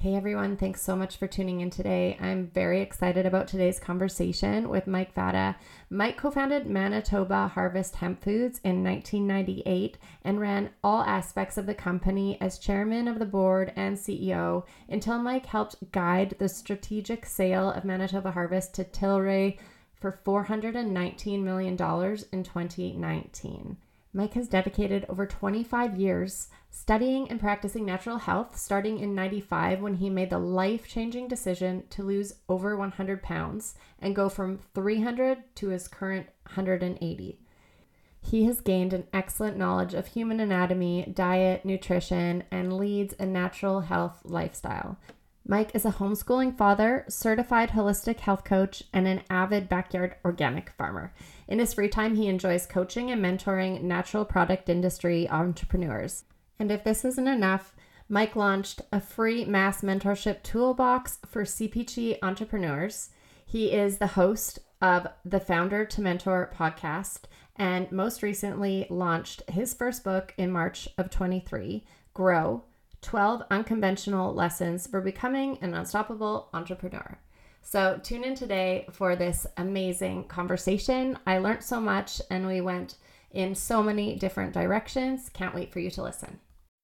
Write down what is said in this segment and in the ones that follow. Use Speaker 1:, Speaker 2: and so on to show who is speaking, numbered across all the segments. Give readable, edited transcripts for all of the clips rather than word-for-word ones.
Speaker 1: Hey everyone, thanks so much for tuning in today. I'm very excited about today's conversation with Mike Vada. Mike co founded Manitoba Harvest Hemp Foods in 1998 and ran all aspects of the company as chairman of the board and CEO until Mike helped guide the strategic sale of Manitoba Harvest to Tilray for $419 million in 2019. Mike has dedicated over 25 years studying and practicing natural health, starting in 95 when he made the life-changing decision to lose over 100 pounds and go from 300 to his current 180. He has gained an excellent knowledge of human anatomy, diet, nutrition, and leads a natural health lifestyle. Mike is a homeschooling father, certified holistic health coach, and an avid backyard organic farmer. In his free time, he enjoys coaching and mentoring natural product industry entrepreneurs. And if this isn't enough, Mike launched a free mass mentorship toolbox for CPG entrepreneurs. He is the host of the Founder to Mentor podcast and most recently launched his first book in March of 23, Grow, 12 Unconventional Lessons for Becoming an Unstoppable Entrepreneur. So tune in today for this amazing conversation. I learned so much and we went in so many different directions. Can't wait for you to listen.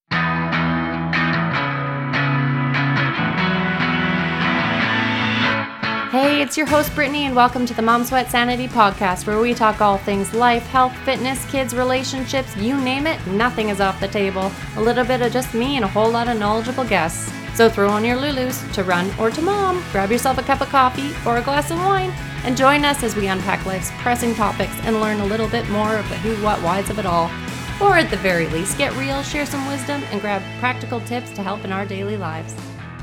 Speaker 1: Hey, it's your host Brittany and welcome to the Mom Sweat Sanity podcast where we talk all things life, health, fitness, kids, relationships, you name it, nothing is off the table. A little bit of just me and a whole lot of knowledgeable guests. So throw on your Lulus to run or to mom, grab yourself a cup of coffee or a glass of wine, and join us as we unpack life's pressing topics and learn a little bit more of the who, what, whys of it all. Or at the very least, get real, share some wisdom, and grab practical tips to help in our daily lives.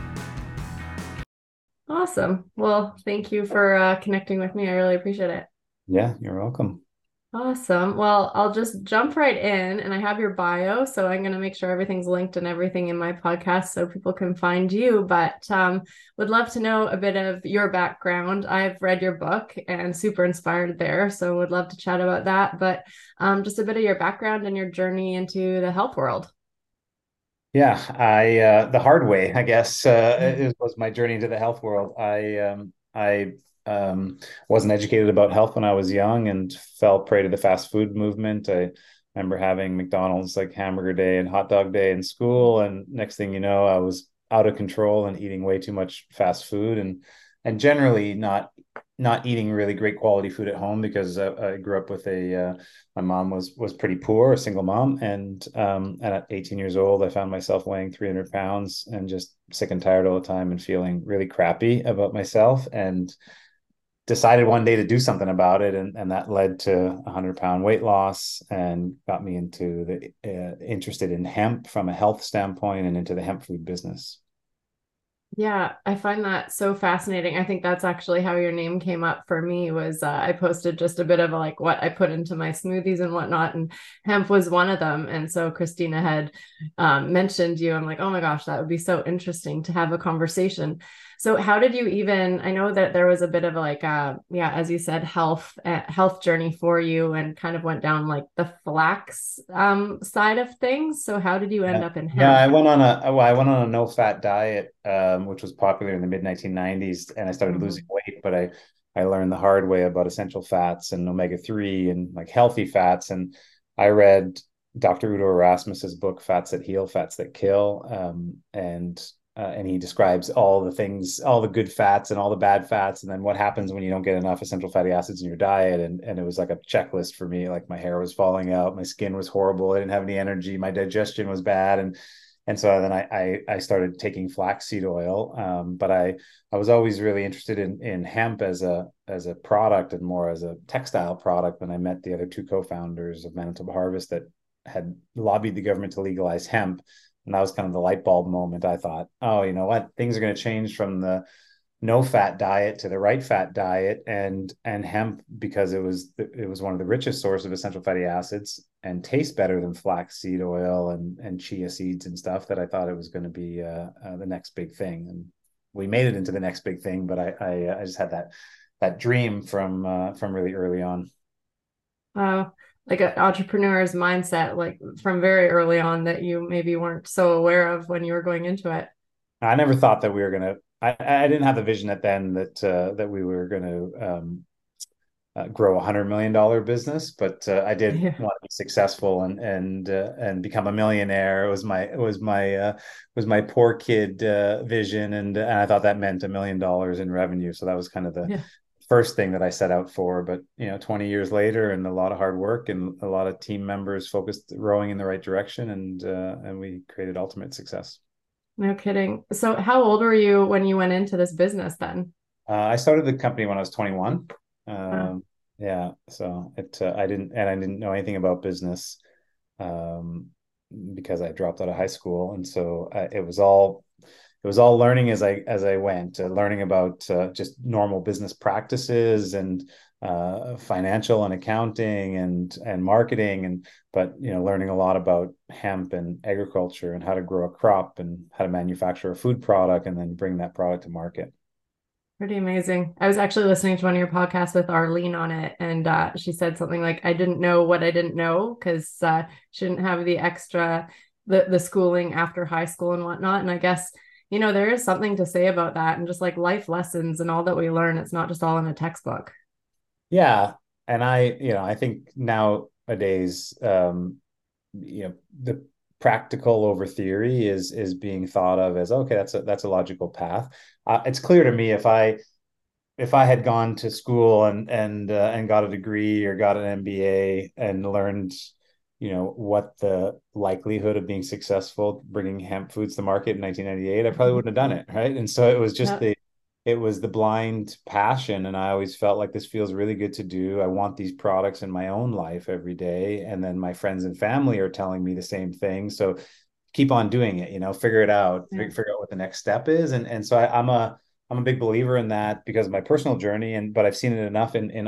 Speaker 1: Awesome. Well, thank you for connecting with me. I really appreciate it.
Speaker 2: Yeah, you're welcome.
Speaker 1: Awesome. Well, I'll just jump right in and I have your bio, so I'm going to make sure everything's linked and everything in my podcast so people can find you, but would love to know a bit of your background. I've read your book and super inspired there, so would love to chat about that, but just a bit of your background and your journey into the health world.
Speaker 2: Yeah, I the hard way, I guess, was my journey into the health world. I wasn't educated about health when I was young and fell prey to the fast food movement. I remember having McDonald's like hamburger day and hot dog day in school, and next thing you know, I was out of control and eating way too much fast food and generally not eating really great quality food at home because I grew up with my mom was pretty poor, a single mom, and at 18 years old, I found myself weighing 300 pounds and just sick and tired all the time and feeling really crappy about myself, and decided one day to do something about it, and that led to a 100-pound weight loss and got me into the interested in hemp from a health standpoint and into the hemp food business.
Speaker 1: Yeah, I find that so fascinating. I think that's actually how your name came up for me was I posted just a bit of like what I put into my smoothies and whatnot, and hemp was one of them. And so Christina had mentioned you. I'm like, oh my gosh, that would be so interesting to have a conversation. So how did you even, I know that there was a bit of like, yeah, as you said, health journey for you and kind of went down like the flax side of things. So how did you end
Speaker 2: Yeah,
Speaker 1: up in
Speaker 2: yeah.
Speaker 1: hemp?
Speaker 2: I went on a no fat diet, which was popular in the mid 1990s, and I started losing
Speaker 1: Mhm.
Speaker 2: weight. But I learned the hard way about essential fats and omega-3 and like healthy fats. And I read Dr. Udo Erasmus's book, Fats That Heal, Fats That Kill, and he describes all the things, all the good fats and all the bad fats, and then what happens when you don't get enough essential fatty acids in your diet. And it was like a checklist for me. Like my hair was falling out, my skin was horrible, I didn't have any energy, my digestion was bad, and so then I started taking flaxseed oil. But I was always really interested in hemp as a product and more as a textile product when I met the other two co-founders of Manitoba Harvest that had lobbied the government to legalize hemp. And that was kind of the light bulb moment. I thought, oh, you know what? Things are going to change from the no fat diet to the right fat diet, and hemp, because it was one of the richest source of essential fatty acids and tastes better than flaxseed oil and chia seeds and stuff, that I thought it was going to be the next big thing. And we made it into the next big thing, but I just had that dream from really early on.
Speaker 1: uh, like an entrepreneur's mindset, like from very early on that you maybe weren't so aware of when you were going into it.
Speaker 2: I never thought that we were gonna. I didn't have the vision at then that we were gonna grow $100 million business, but I did
Speaker 1: Yeah.
Speaker 2: want to be successful and become a millionaire. Was my poor kid vision, and I thought that meant $1 million in revenue. So that was kind of the
Speaker 1: Yeah.
Speaker 2: first thing that I set out for. But 20 years later, and a lot of hard work, and a lot of team members focused rowing in the right direction, and we created ultimate success.
Speaker 1: No kidding. So how old were you when you went into this business then?
Speaker 2: I started the company when I was 21.
Speaker 1: Wow.
Speaker 2: Yeah, so I didn't know anything about business um, because I dropped out of high school, and so it was all learning as I went, learning about just normal business practices and financial and accounting and marketing, and but learning a lot about hemp and agriculture and how to grow a crop and how to manufacture a food product and then bring that product to market.
Speaker 1: Pretty amazing. I was actually listening to one of your podcasts with Arlene on it, and she said something like, "I didn't know what I didn't know because she didn't have the extra the schooling after high school and whatnot." And I guess there is something to say about that, and just like life lessons and all that we learn. It's not just all in a textbook.
Speaker 2: Yeah, and I think nowadays, the practical over theory is being thought of as okay, that's a logical path. It's clear to me if I had gone to school and got a degree or got an MBA and learned, what the likelihood of being successful bringing hemp foods to market in 1998, I probably wouldn't have done it, right? And so
Speaker 1: Yeah.
Speaker 2: it was the blind passion, and I always felt like this feels really good to do. I want these products in my own life every day, and then my friends and family are telling me the same thing. So keep on doing it, figure it out,
Speaker 1: Yeah.
Speaker 2: figure out what the next step is. And so I'm a big believer in that because of my personal journey, but I've seen it enough in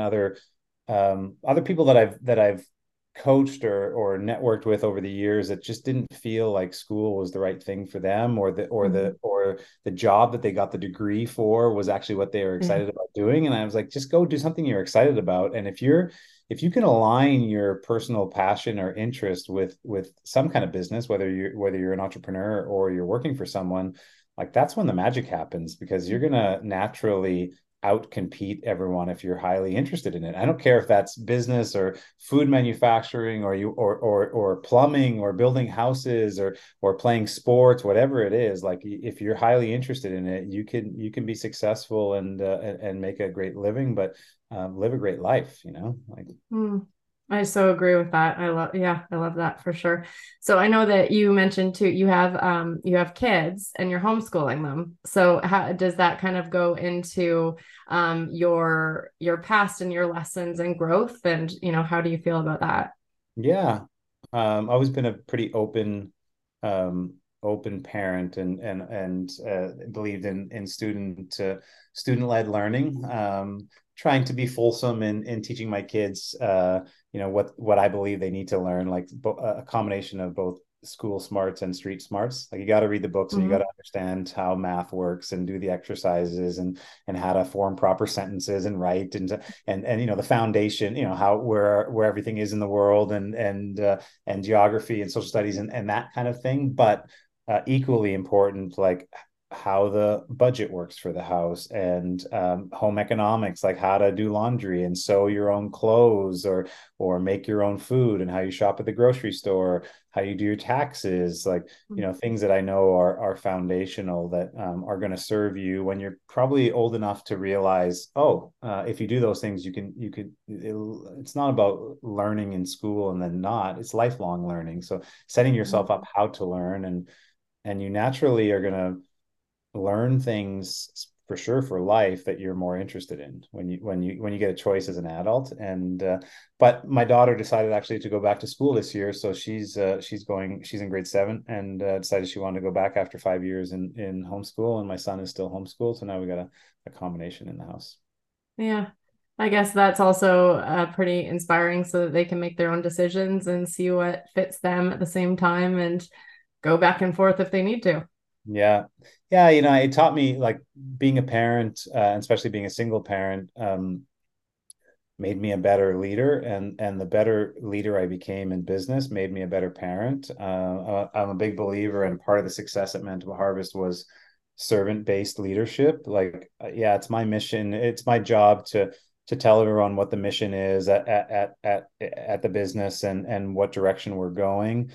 Speaker 2: other people that I've coached or networked with over the years that just didn't feel like school was the right thing for them,
Speaker 1: Mhm.
Speaker 2: or the job that they got the degree for was actually what they were
Speaker 1: Yeah.
Speaker 2: excited about doing. And I was like, just go do something you're excited about. And if you can align your personal passion or interest with some kind of business, whether you're an entrepreneur or you're working for someone, like that's when the magic happens because you're gonna naturally outcompete everyone if you're highly interested in it. I don't care if that's business or food manufacturing or plumbing or building houses or playing sports, whatever it is. Like if you're highly interested in it, you can be successful and make a great living, but live a great life. Like
Speaker 1: Mm. I so agree with that. Yeah, I love that for sure. So I know that you mentioned too, you have kids and you're homeschooling them. So how does that kind of go into your past and your lessons and growth? And how do you feel about that?
Speaker 2: yeah, I've always been a pretty um, open parent and believed in student led learning. Trying to be fulsome in teaching my kids, what I believe they need to learn, like a combination of both school smarts and street smarts. Like you got to read the books and you got
Speaker 1: Hmm.
Speaker 2: to understand how math works and do the exercises and how to form proper sentences and write and the foundation, how where everything is in the world and geography and social studies and that kind of thing. But equally important, like how the budget works for the house and home economics, like how to do laundry and sew your own clothes or make your own food and how you shop at the grocery store, how you do your taxes, like things that I know are foundational that are going to serve you when you're probably old enough to realize, oh, if you do those things, it's not about learning in school and then not, it's lifelong learning. So setting yourself up how to learn and you naturally are going to learn things for sure for life that you're more interested in when you get a choice as an adult. And but my daughter decided actually to go back to school this year, so she's in grade 7 and decided she wanted to go back after 5 years in homeschool, and my son is still homeschooled, so now we got a combination in the house.
Speaker 1: Yeah. I guess that's also pretty inspiring so that they can make their own decisions and see what fits them at the same time and go back and forth if they need to.
Speaker 2: Yeah. Yeah, it taught me like being a parent, especially being a single parent, made me a better leader, and the better leader I became in business made me a better parent. I'm a big believer, and part of the success at Manitoba Harvest was servant-based leadership. Like, yeah, it's my mission, it's my job to tell everyone what the mission is at the business, and what direction we're going,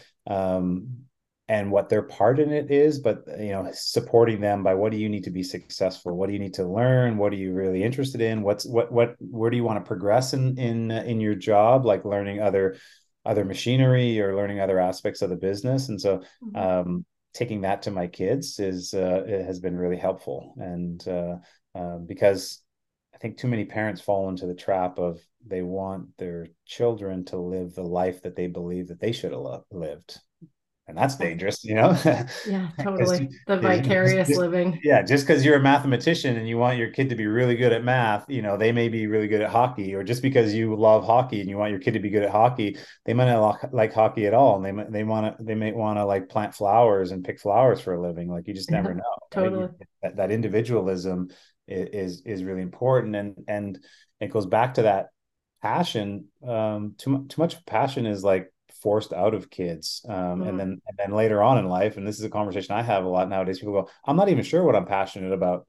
Speaker 2: and what their part in it is. But supporting them by, what do you need to be successful, what do you need to learn, what are you really interested in, where do you want to progress in your job, like learning other machinery or learning other aspects of the business. And so taking that to my kids it has been really helpful. And because I think too many parents fall into the trap of, they want their children to live the life that they believe that they should have lived. And that's dangerous,
Speaker 1: Yeah,
Speaker 2: because
Speaker 1: totally. The vicarious
Speaker 2: just,
Speaker 1: living.
Speaker 2: yeah, just because you're a mathematician and you want your kid to be really good at math, they may be really good at hockey. Or just because you love hockey and you want your kid to be good at hockey, they might not like hockey at all, and they may want to like plant flowers and pick flowers for a living. Like, you just never
Speaker 1: Yeah,
Speaker 2: know, right?
Speaker 1: totally.
Speaker 2: That individualism is really important. And it goes back to that passion. Too much passion is like forced out of kids. And then later on in life, and this is a conversation I have a lot nowadays, people go, I'm not even sure what I'm passionate about.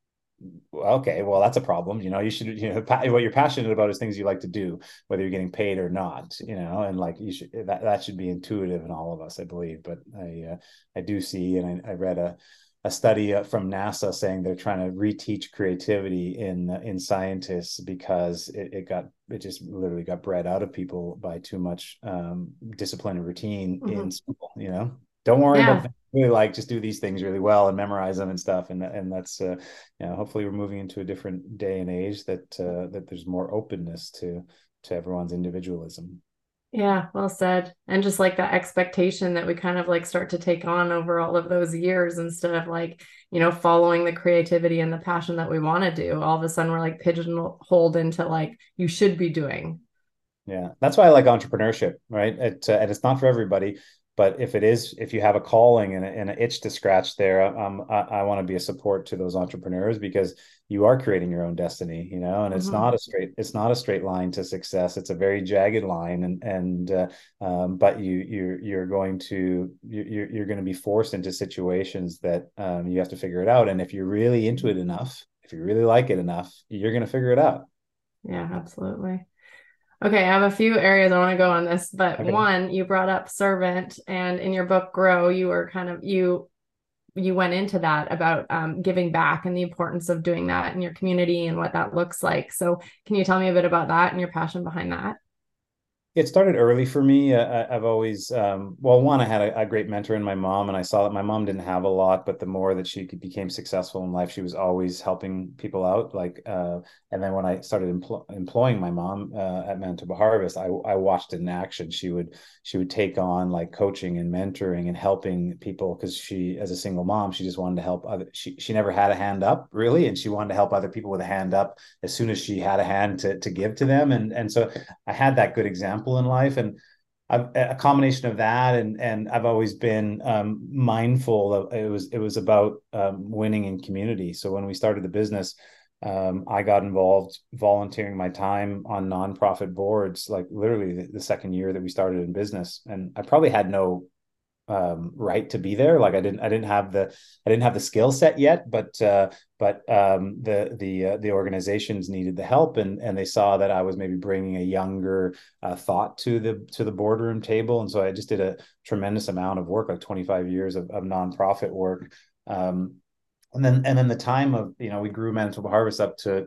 Speaker 2: Okay, well, that's a problem. You should, what you're passionate about is things you like to do, whether you're getting paid or not, and like, that should be intuitive in all of us, I believe. But I do see, and I read a study from NASA saying they're trying to reteach creativity in scientists, because it just literally got bred out of people by too much discipline and routine in school. Don't worry about
Speaker 1: Yeah.
Speaker 2: things really, like, just do these things really well and memorize them and stuff. And that's hopefully we're moving into a different day and age that there's more openness to everyone's individualism.
Speaker 1: Yeah, well said. And just like that expectation that we kind of like start to take on over all of those years, instead of like, following the creativity and the passion that we want to do, all of a sudden we're like pigeonholed into like, you should be doing.
Speaker 2: Yeah, that's why I like entrepreneurship, right? And it's not for everybody, but if you have a calling and an itch to scratch there, I want to be a support to those entrepreneurs, because you are creating your own destiny, and
Speaker 1: Hmm.
Speaker 2: it's not a straight line to success. It's a very jagged line, but you're going to you're going to be forced into situations that you have to figure it out. And if you're really into it enough, if you really like it enough, you're going to figure it out.
Speaker 1: Yeah, absolutely. Okay, I have a few areas I want to go on this, but
Speaker 2: Okay.
Speaker 1: one, you brought up servant, and in your book Grow, you were kind of you went into that about giving back and the importance of doing that in your community and what that looks like. So, can you tell me a bit about that and your passion behind that?
Speaker 2: It started early for me. I've always, well, one, I had a great mentor in my mom, and I saw that my mom didn't have a lot, but the more that she became successful in life, she was always helping people out. And then when I started employing my mom at Manitoba Harvest, I watched it in action. She would take on like coaching and mentoring and helping people, because she, as a single mom, she just wanted to help other. She never had a hand up really, and she wanted to help other people with a hand up as soon as she had a hand to give to them. And so I had that good example in life, and a combination of that, and I've always been mindful of, it was about winning in community. So when we started the business, I got involved volunteering my time on nonprofit boards, like literally the second year that we started in business, and I probably had no right to be there. Like, I didn't have the skill set yet, but the organizations needed the help, and they saw that I was maybe bringing a younger thought to the boardroom table. And so I just did a tremendous amount of work, like 25 years of nonprofit work. And then the time of, we grew Manitoba Harvest up to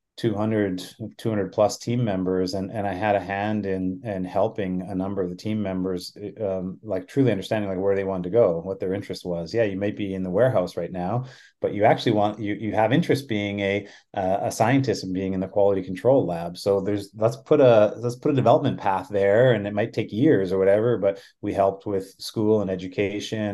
Speaker 2: 200 plus team members, and I had a hand in helping a number of the team members, like truly understanding like where they wanted to go, what their interest was. Yeah, you may be in the warehouse right now, but you actually you have interest being a scientist and being in the quality control lab. So let's put a development path there, and it might take years or whatever, but we helped with school and education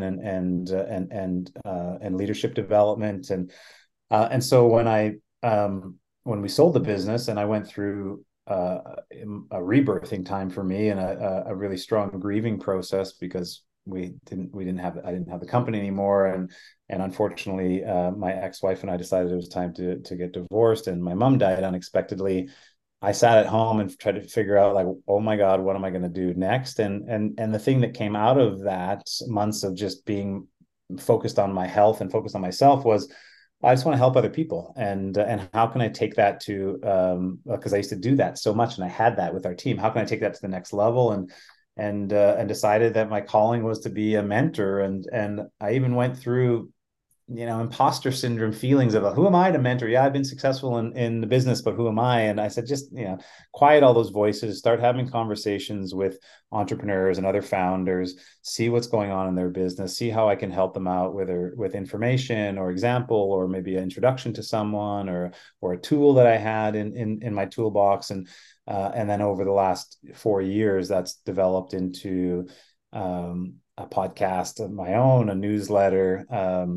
Speaker 2: and leadership development. And so when we sold the business, and I went through a rebirthing time for me, and a really strong grieving process, because I didn't have the company anymore, and unfortunately my ex-wife and I decided it was time to get divorced, and my mom died unexpectedly. I sat at home and tried to figure out, like, oh my God, what am I going to do next? And the thing that came out of that, months of just being focused on my health and focused on myself was I just want to help other people, and how can I take that to because I used to do that so much and I had that with our team. How can I take that to the next level? And decided that my calling was to be a mentor, and I even went through imposter syndrome feelings of who am I to mentor? Yeah, I've been successful in the business, but who am I? And I said, just, quiet all those voices, start having conversations with entrepreneurs and other founders, see what's going on in their business, see how I can help them out, whether with information or example, or maybe an introduction to someone or a tool that I had in my toolbox. And then over the last 4 years, that's developed into a podcast of my own, a newsletter,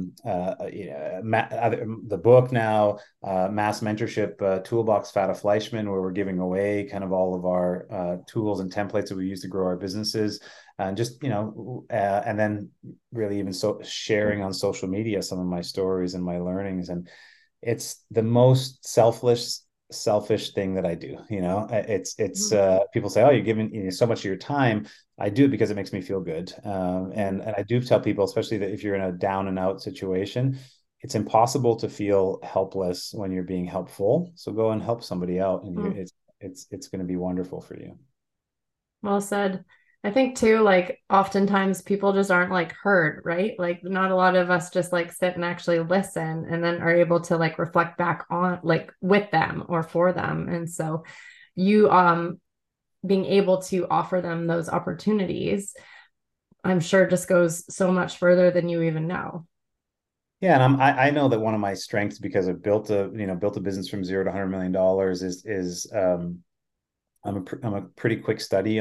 Speaker 2: the book now, Mass Mentorship Toolbox Fata Fleischman, where we're giving away kind of all of our tools and templates that we use to grow our businesses. And just, and then really even sharing on social media some of my stories and my learnings. And it's the most selfish thing that I do. People say, oh, you're giving so much of your time. I do it because it makes me feel good. And I do tell people, especially that if you're in a down and out situation, it's impossible to feel helpless when you're being helpful. So go and help somebody out, and it's going to be wonderful for you.
Speaker 1: Well said. I think too, like oftentimes people just aren't like heard, right? Like not a lot of us just like sit and actually listen and then are able to like reflect back on like with them or for them. And so you being able to offer them those opportunities, I'm sure just goes so much further than you even know.
Speaker 2: Yeah, and I know that one of my strengths, because I've built a business from zero to $100 million, is I'm a pretty quick study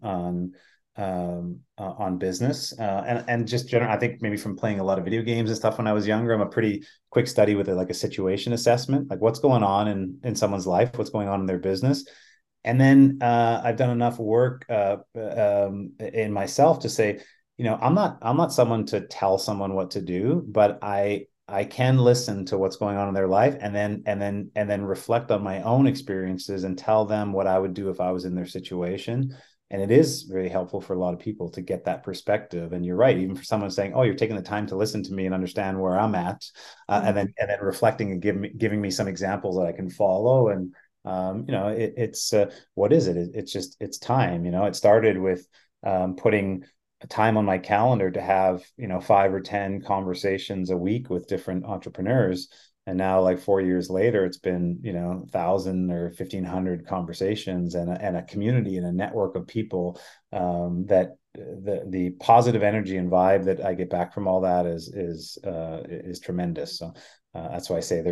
Speaker 2: on business, and just general. I think maybe from playing a lot of video games and stuff when I was younger, I'm a pretty quick study with like a situation assessment, like what's going on in someone's life, what's going on in their business. And then I've done enough work in myself to say, I'm not someone to tell someone what to do, but I can listen to what's going on in their life, and then reflect on my own experiences and tell them what I would do if I was in their situation. And it is very helpful for a lot of people to get that perspective. And you're right, even for someone saying, "Oh, you're taking the time to listen to me and understand where I'm at," and then reflecting and giving me some examples that I can follow. And it's what is it? It's time. It started with putting time on my calendar to have 5 or 10 conversations a week with different entrepreneurs, and now, like 4 years later, it's been 1,000 or 1,500 conversations, and a community and a network of people, that the positive energy and vibe that I get back from all that is tremendous. So that's why I say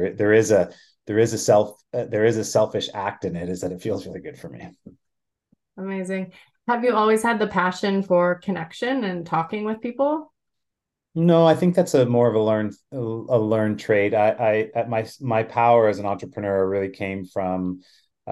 Speaker 2: there is a selfish act in it, is that it feels really good for me.
Speaker 1: Amazing. Have you always had the passion for connection and talking with people?
Speaker 2: No, I think that's a more of a learned trait. My power as an entrepreneur really came from,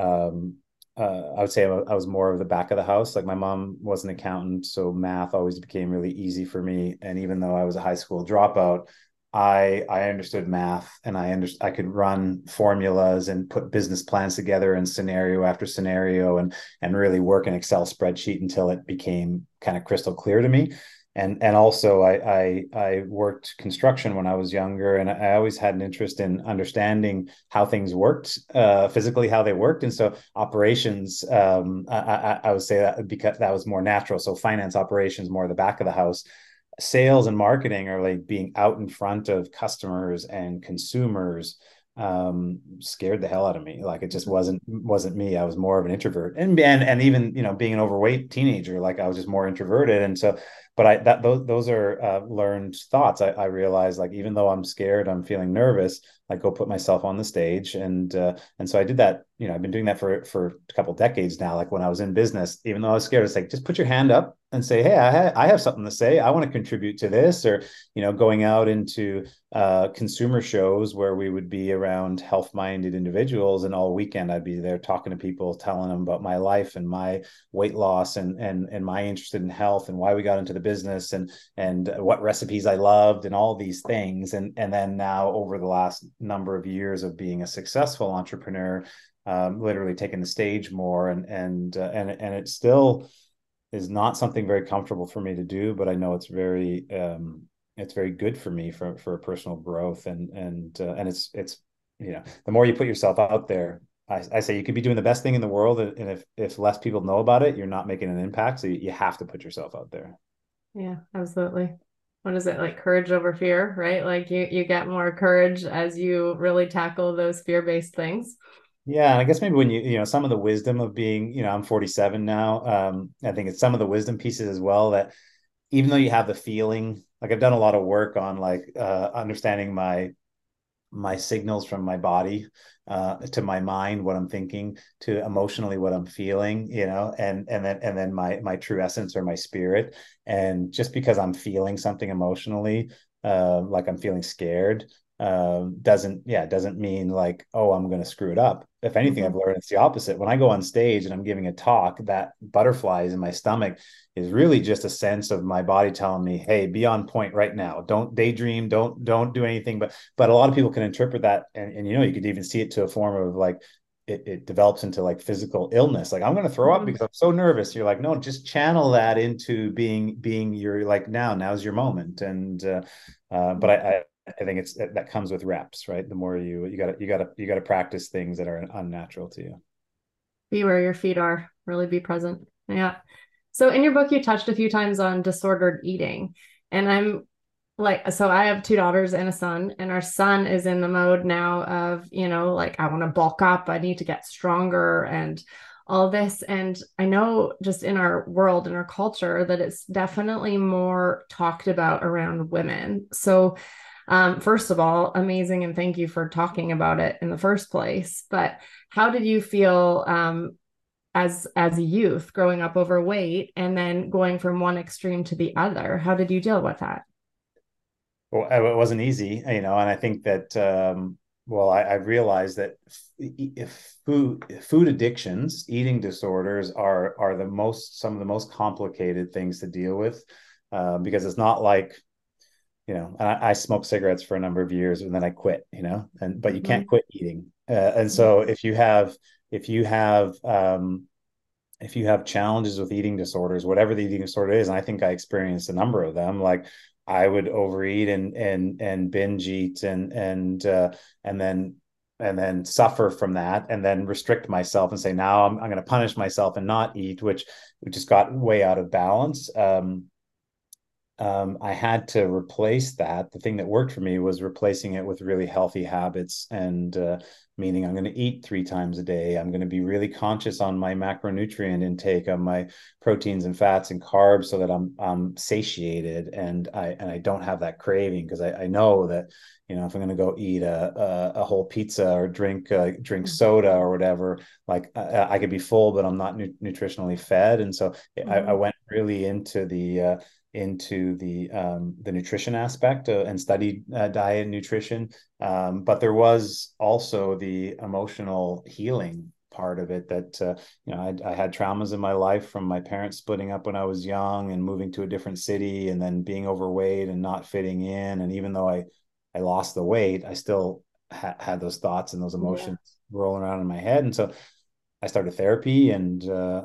Speaker 2: I would say I was more of the back of the house. Like my mom was an accountant, so math always became really easy for me. And even though I was a high school dropout, I understood math, and I could run formulas and put business plans together in scenario after scenario, and really work an Excel spreadsheet until it became kind of crystal clear to me. And also I worked construction when I was younger, and I always had an interest in understanding how things worked, physically how they worked. And so operations, I would say that because that was more natural. So finance, operations, more the back of the house. Sales and marketing are like being out in front of customers and consumers, scared the hell out of me. Like it just wasn't me. I was more of an introvert, and even being an overweight teenager, like I was just more introverted. And so, but those are learned thoughts. I realized, like, even though I'm scared, I'm feeling nervous, like go put myself on the stage. And so I did that. I've been doing that for a couple of decades now. Like when I was in business, even though I was scared, it's like, just put your hand up and say, hey, I have something to say. I want to contribute to this. Or going out into consumer shows where we would be around health-minded individuals, and all weekend I'd be there talking to people, telling them about my life and my weight loss, and my interest in health, and why we got into the business, and what recipes I loved, and all these things. And then now, over the last number of years of being a successful entrepreneur, literally taking the stage more, and it still is not something very comfortable for me to do, but I know it's very it's very good for me for personal growth. And it's the more you put yourself out there, I say you could be doing the best thing in the world, and if less people know about it, you're not making an impact. So you have to put yourself out there.
Speaker 1: Yeah, absolutely. What is it, like courage over fear, right? Like you get more courage as you really tackle those fear-based things.
Speaker 2: Yeah, and I guess maybe when some of the wisdom of being, I'm 47 now. I think it's some of the wisdom pieces as well, that even though you have the feeling, like I've done a lot of work on like understanding my signals from my body to my mind, what I'm thinking, to emotionally what I'm feeling, and then my true essence or my spirit. And just because I'm feeling something emotionally, like I'm feeling scared, doesn't mean like, oh, I'm going to screw it up. If anything, I've
Speaker 1: Mhm.
Speaker 2: learned it's the opposite. When I go on stage and I'm giving a talk, that butterflies in my stomach is really just a sense of my body telling me, hey, be on point right now, don't daydream, don't do anything. But a lot of people can interpret that, and you could even see it to a form of like it develops into like physical illness, like I'm going to throw up
Speaker 1: Mhm.
Speaker 2: because I'm so nervous. You're like, no, just channel that into being you're like, now's your moment. And but I think that comes with reps, right? The more you got to practice things that are unnatural to you.
Speaker 1: Be where your feet are, really be present. Yeah. So in your book, you touched a few times on disordered eating. And I'm like, so I have two daughters and a son, and our son is in the mode now of, like, I want to bulk up, I need to get stronger and all this. And I know just in our world, in our culture, that it's definitely more talked about around women. So first of all, amazing, and thank you for talking about it in the first place. But how did you feel as a youth growing up overweight and then going from one extreme to the other? How did you deal with that?
Speaker 2: Well, it wasn't easy, and I think that well, I realized that if food addictions, eating disorders are some of the most complicated things to deal with, because it's not like, I smoked cigarettes for a number of years and then I quit, but you can't
Speaker 1: Mhm.
Speaker 2: quit eating. And so if you have if you have challenges with eating disorders, whatever the eating disorder is, and I think I experienced a number of them, like I would overeat and binge eat and then suffer from that, and then restrict myself and say, now I'm going to punish myself and not eat, which just got way out of balance. I had to replace that. The thing that worked for me was replacing it with really healthy habits, and meaning I'm going to eat 3 times a day. I'm going to be really conscious on my macronutrient intake, on my proteins and fats and carbs, so that I'm satiated, and I don't have that craving, because I know that, if I'm going to go eat a whole pizza or drink soda or whatever, like I could be full, but I'm not nutritionally fed. And so I
Speaker 1: Mhm.
Speaker 2: went really into the nutrition aspect, and studied diet and nutrition. But there was also the emotional healing part of it, that I had traumas in my life from my parents splitting up when I was young and moving to a different city, and then being overweight and not fitting in. And even though I lost the weight, I still had those thoughts and those
Speaker 1: Yeah.
Speaker 2: emotions rolling around in my head. And so I started therapy, and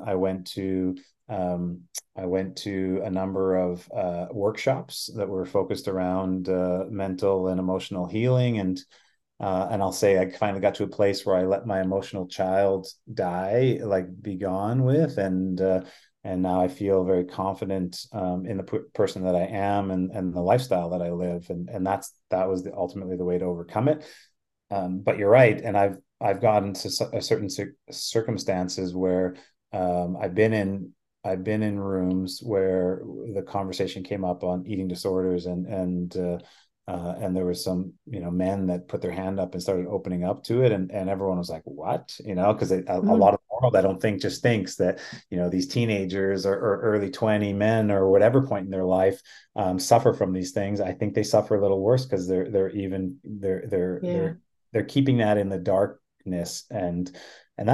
Speaker 2: um, I went to a number of workshops that were focused around mental and emotional healing. And I'll say I finally got to a place where I let my emotional child die, like be gone with, and now I feel very confident in the person that I am, and the lifestyle that I live, and that was ultimately the way to overcome it. But you're right, and I've gotten to a certain circumstances where I've been in rooms where the conversation came up on eating disorders, and there was some men that put their hand up and started opening up to it, and everyone was like, what, because a
Speaker 1: Mhm.
Speaker 2: lot of the world, I don't think, just thinks that these teenagers or early 20 men or whatever point in their life suffer from these things. I think they suffer a little worse, because
Speaker 1: Yeah.
Speaker 2: they're keeping that in the darkness, and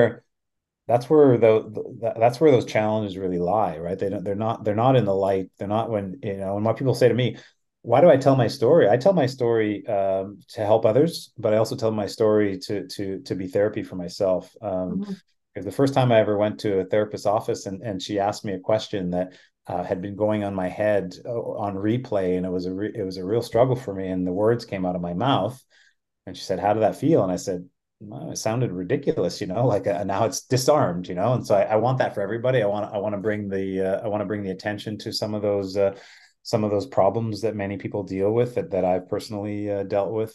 Speaker 2: that's where those challenges really lie, right? They're not in the light. They're not when, and what people say to me, why do I tell my story? I tell my story to help others, but I also tell my story to be therapy for myself.
Speaker 1: Mhm.
Speaker 2: Because the first time I ever went to a therapist's office, and she asked me a question that had been going on my head on replay, and it was a real struggle for me. And the words came out of my mouth, and she said, "How did that feel?" And I said, well, it sounded ridiculous, like now it's disarmed, And so I want that for everybody. I want to bring the attention to some of those problems that many people deal with that I've personally dealt with,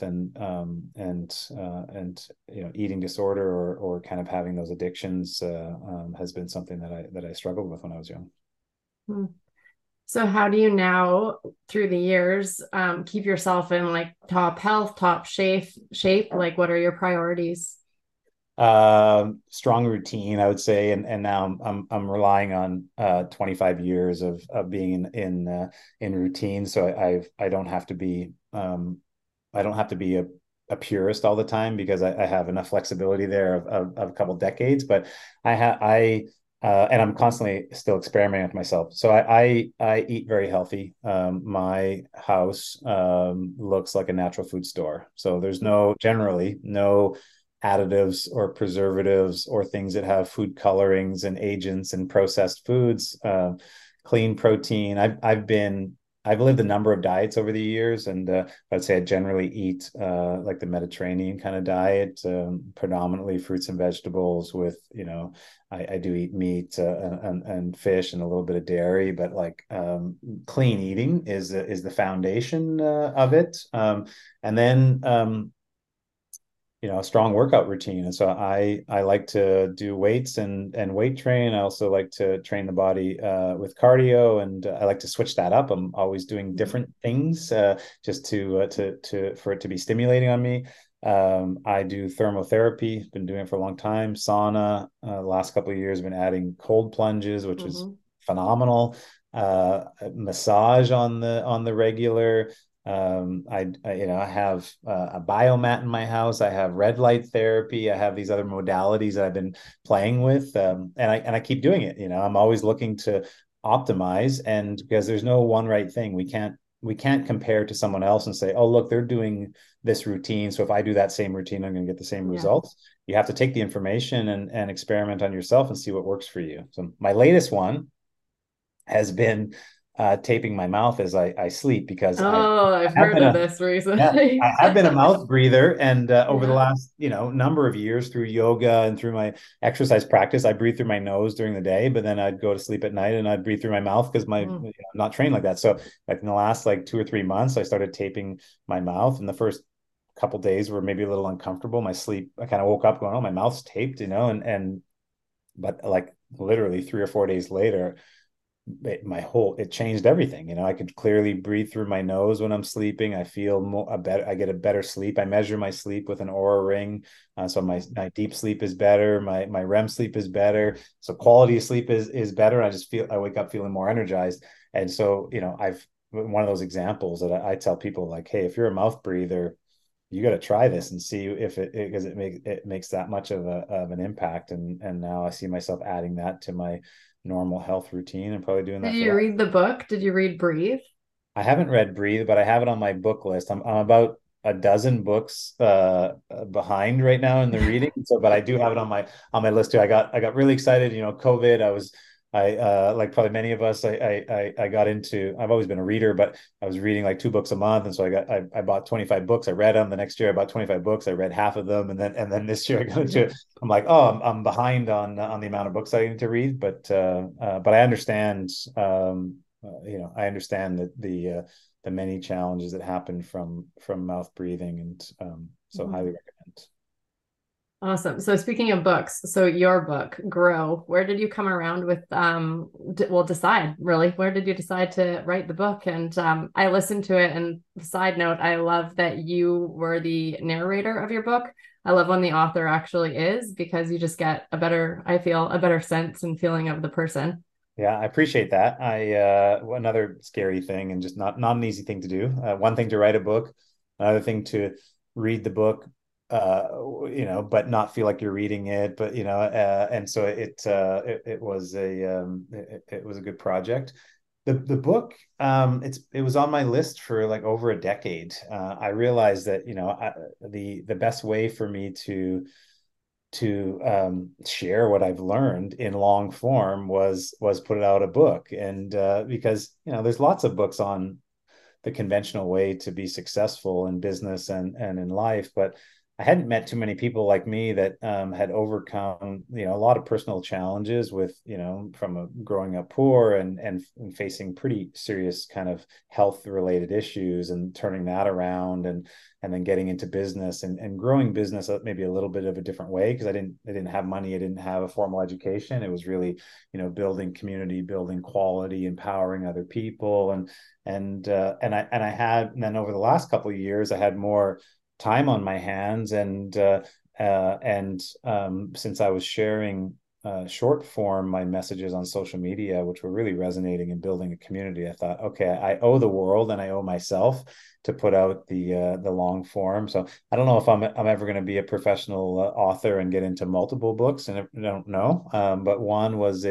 Speaker 2: and eating disorder or kind of having those addictions has been something that I struggled with when I was young.
Speaker 1: Hmm. So how do you now, through the years, keep yourself in like top health, top shape? Like, what are your priorities?
Speaker 2: Strong routine, I would say, and now I'm relying on 25 years of being in routine, so I don't have to be a purist all the time, because I have enough flexibility there of a couple decades. But and I'm constantly still experimenting with myself. So I eat very healthy. My house looks like a natural food store. So there's generally no additives or preservatives or things that have food colorings and agents and processed foods. Clean protein. I've lived a number of diets over the years, and I'd say I generally eat like the Mediterranean kind of diet, predominantly fruits and vegetables with, I do eat meat and fish and a little bit of dairy, but like clean eating is the foundation of it. And then a strong workout routine. And so I like to do weights and weight train. I also like to train the body with cardio, and I like to switch that up. I'm always doing different things just to for it to be stimulating on me. I do thermotherapy, been doing it for a long time. Sauna, the last couple of years, been adding cold plunges, which is phenomenal. Massage on the regular. I have a biomat in my house. I have red light therapy. I have these other modalities that I've been playing with, and I keep doing it. I'm always looking to optimize, and because there's no one right thing, we can't compare to someone else and say, oh, look, they're doing this routine, so if I do that same routine, I'm going to get the same results. You have to take the information and experiment on yourself and see what works for you. So my latest one has been taping my mouth as I sleep, because
Speaker 1: I've
Speaker 2: have
Speaker 1: heard
Speaker 2: been
Speaker 1: of
Speaker 2: a
Speaker 1: this
Speaker 2: yeah,
Speaker 1: recently.
Speaker 2: I have been a mouth breather, and over the
Speaker 1: Yeah.
Speaker 2: last number of years, through yoga and through my exercise practice, I breathe through my nose during the day, but then I'd go to sleep at night and I'd breathe through my mouth, because I'm not trained like that. So like in the last like 2 or 3 months, I started taping my mouth, and the first couple days were maybe a little uncomfortable. My sleep, I kind of woke up going, oh, my mouth's taped, and but like literally 3 or 4 days later, it changed everything. I could clearly breathe through my nose when I'm sleeping. I feel I get a better sleep. I measure my sleep with an Oura ring. So my deep sleep is better. My REM sleep is better. So quality of sleep is better. I wake up feeling more energized. And so, I've one of those examples that I tell people, like, hey, if you're a mouth breather, you got to try this and see if because it makes that much of an impact. And now I see myself adding that to my normal health routine, and probably doing
Speaker 1: Did
Speaker 2: that for
Speaker 1: you
Speaker 2: life.
Speaker 1: read the book? Did you read Breathe?
Speaker 2: I haven't read Breathe, but I have it on my book list. I'm about a dozen books behind right now in the reading. So, but I do have it on my list too. I got really excited. COVID. I like probably many of us. I got into. I've always been a reader, but I was reading like 2 books a month, and so I bought 25 books. I read them. The next year, I bought 25 books. I read half of them, and then this year I got into it. I'm like, oh, I'm behind on the amount of books I need to read, but I understand. I understand that the many challenges that happen from mouth breathing, and so highly recommend.
Speaker 1: Awesome. So speaking of books, so your book, Grow, where did you come around with decide really, where did you decide to write the book? And I listened to it, and side note, I love that you were the narrator of your book. I love when the author actually is, because you just get I feel a better sense and feeling of the person.
Speaker 2: Yeah, I appreciate that. Another scary thing, and just not an easy thing to do. One thing to write a book, another thing to read the book, but not feel like you're reading it. But and so it was it was a good project. The book, it was on my list for like over a decade. I realized that the best way for me share what I've learned in long form was put out a book. And because there's lots of books on the conventional way to be successful in business and in life, but I hadn't met too many people like me that had overcome, a lot of personal challenges with, from growing up poor and facing pretty serious kind of health related issues and turning that around and then getting into business and growing business maybe a little bit of a different way because I didn't have money, I didn't have a formal education. It was really, building community, building quality, empowering other people, and then over the last couple of years, I had more time on my hands, and since I was sharing short form my messages on social media, which were really resonating and building a community, I thought, okay, I owe the world and I owe myself to put out the long form. So I don't know if I'm ever going to be a professional author and get into multiple books, and I don't know. But one was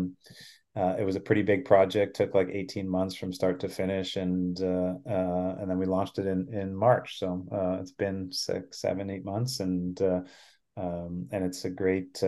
Speaker 2: it was a pretty big project, took like 18 months from start to finish, and then we launched it in March. So it's been 6, 7, 8 months, and it's a great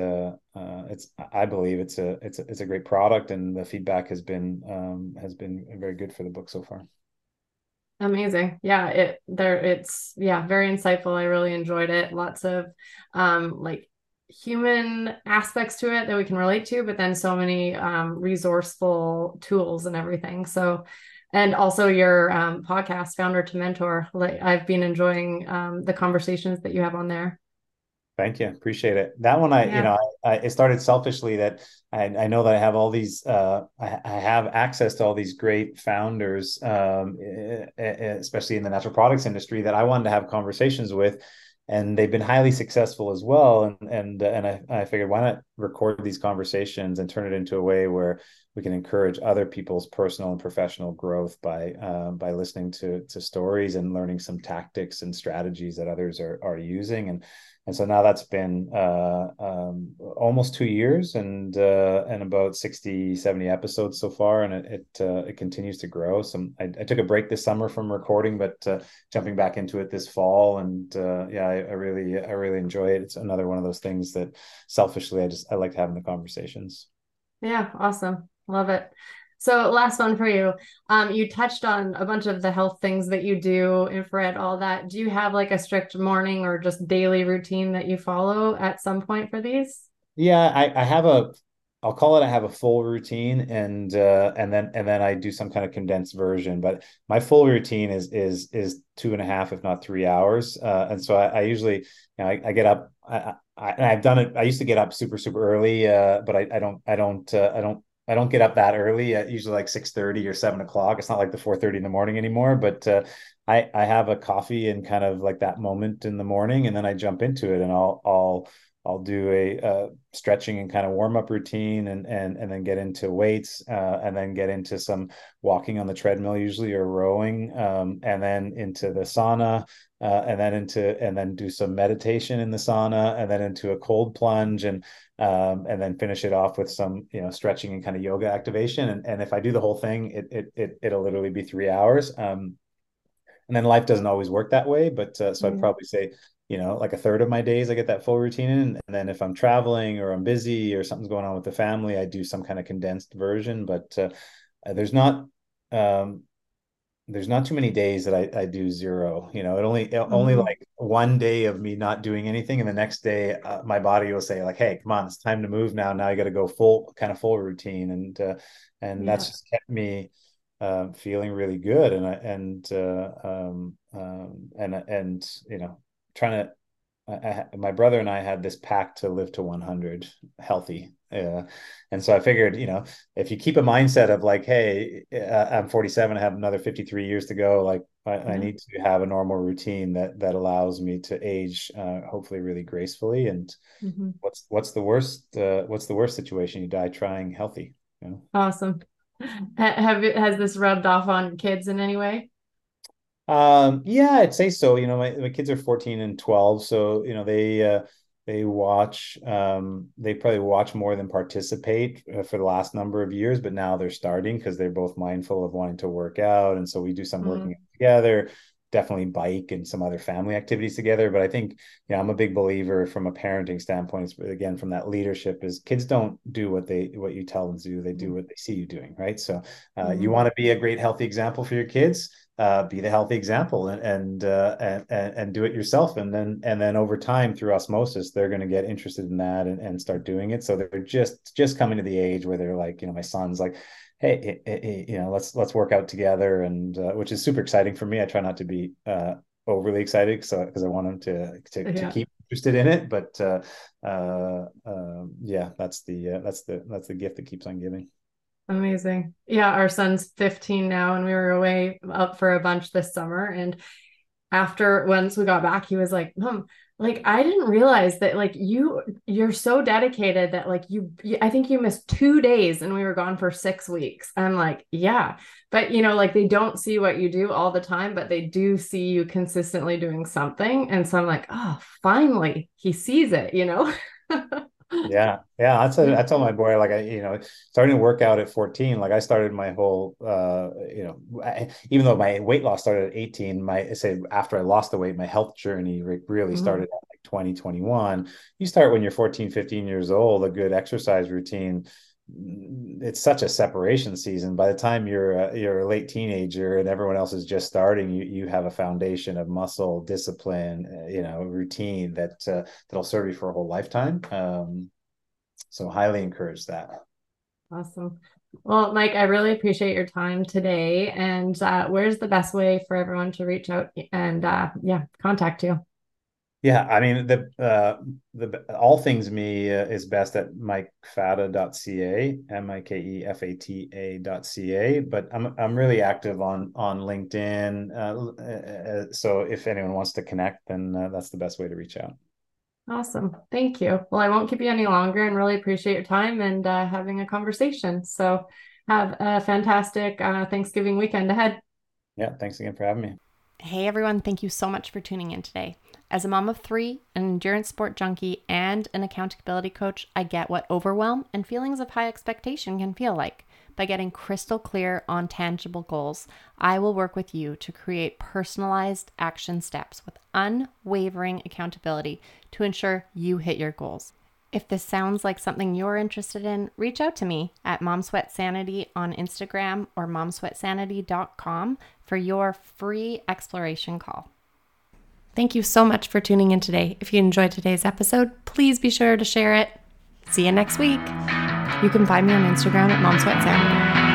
Speaker 2: I believe it's a great product, and the feedback has been very good for the book so far.
Speaker 1: Amazing. Yeah, it's very insightful. I really enjoyed it. Lots of like human aspects to it that we can relate to, but then so many resourceful tools and everything. So, and also your podcast, Founder to Mentor. Like I've been enjoying the conversations that you have on there.
Speaker 2: Thank you. Appreciate it. That one,
Speaker 1: Yeah.
Speaker 2: it started selfishly that I know that I have all these, I have access to all these great founders, especially in the natural products industry that I wanted to have conversations with, and they've been highly successful as well. And I figured, why not record these conversations and turn it into a way where we can encourage other people's personal and professional growth by listening to stories and learning some tactics and strategies that others are using. And so now that's been almost 2 years and about 60, 70 episodes so far. And it continues to grow. I took a break this summer from recording, but jumping back into it this fall. And I really enjoy it. It's another one of those things that selfishly, I like having the conversations.
Speaker 1: Yeah, awesome. Love it. So last one for you. You touched on a bunch of the health things that you do, infrared, all that. Do you have like a strict morning or just daily routine that you follow at some point for these?
Speaker 2: Yeah, I have I'll call it, I have a full routine, and then I do some kind of condensed version. But my full routine is 2.5, if not 3 hours. And so I usually, I get up. And I've done it. I used to get up super super early, but I don't get up that early. Usually like 6:30 or 7 o'clock. It's not like the 4:30 in the morning anymore. But I have a coffee and kind of like that moment in the morning, and then I jump into it, and I'll do a stretching and kind of warm up routine, and then get into weights, and then get into some walking on the treadmill usually, or rowing, and then into the sauna, and then do some meditation in the sauna, and then into a cold plunge, and then finish it off with some stretching and kind of yoga activation. And if I do the whole thing, it'll literally be 3 hours. And then life doesn't always work that way, but so I'd
Speaker 1: Mm.
Speaker 2: probably say, like a third of my days I get that full routine in. And then if I'm traveling or I'm busy or something's going on with the family, I do some kind of condensed version. But there's not um, there's not too many days that I do zero. It only
Speaker 1: Mhm.
Speaker 2: like one day of me not doing anything, and the next day my body will say like, "Hey, come on, it's time to move now. Now you got to go full routine," and that's
Speaker 1: Yeah.
Speaker 2: just kept me feeling really good, and trying to. My brother and I had this pact to live to 100 healthy. And so I figured, if you keep a mindset of like, hey, I'm 47, I have another 53 years to go. Like I
Speaker 1: Yeah.
Speaker 2: need to have a normal routine that allows me to age, hopefully really gracefully. And
Speaker 1: Mhm.
Speaker 2: what's the worst situation? You die trying healthy, you know?
Speaker 1: Awesome. Has this rubbed off on kids in any way?
Speaker 2: Yeah, I'd say so. My kids are 14 and 12, so they watch they probably watch more than participate for the last number of years, but now they're starting because they're both mindful of wanting to work out, and so we do some working
Speaker 1: Mm.
Speaker 2: out together. definitely bike and some other family activities together. But I think, I'm a big believer from a parenting standpoint, again, from that leadership, is kids don't do what you tell them to do. They do what they see you doing, right? So you want to be a great, healthy example for your kids. Be the healthy example and do it yourself, and then over time, through osmosis, they're going to get interested in that and start doing it. So they're just coming to the age where they're like, my son's like, hey, let's work out together, and which is super exciting for me. I try not to be overly excited, because I want him to keep interested in it. But yeah, that's the gift that keeps on giving.
Speaker 1: Amazing. Yeah, our son's 15 now, and we were away up for a bunch this summer. And once we got back, he was like, Mom, like, I didn't realize that, like, you're so dedicated that, like, I think you missed 2 days and we were gone for 6 weeks. I'm like, yeah, but like, they don't see what you do all the time, but they do see you consistently doing something. And so I'm like, oh, finally he sees it.
Speaker 2: Yeah. I tell my boy, like, starting to work out at 14, like I started my whole even though my weight loss started at 18, after I lost the weight, my health journey really started at like 2021. You start when you're 14, 15 years old, a good exercise routine. It's such a separation season. By the time you're a late teenager and everyone else is just starting, you have a foundation of muscle, discipline, routine that'll serve you for a whole lifetime. So highly encourage that.
Speaker 1: Awesome. Well, Mike, I really appreciate your time today. And where's the best way for everyone to reach out and contact you?
Speaker 2: Yeah, I mean, the all things me is best at mikefata.ca, mikefata.ca. But I'm really active on LinkedIn. So if anyone wants to connect, then that's the best way to reach out.
Speaker 1: Awesome. Thank you. Well, I won't keep you any longer, and really appreciate your time and having a conversation. So have a fantastic Thanksgiving weekend ahead.
Speaker 2: Yeah, thanks again for having me.
Speaker 1: Hey everyone, thank you so much for tuning in today. As a mom of 3, an endurance sport junkie, and an accountability coach, I get what overwhelm and feelings of high expectation can feel like. By getting crystal clear on tangible goals, I will work with you to create personalized action steps with unwavering accountability to ensure you hit your goals. If this sounds like something you're interested in, reach out to me at MomSweatSanity on Instagram or momsweatsanity.com for your free exploration call. Thank you so much for tuning in today. If you enjoyed today's episode, please be sure to share it. See you next week. You can find me on Instagram at MomSweatSanity.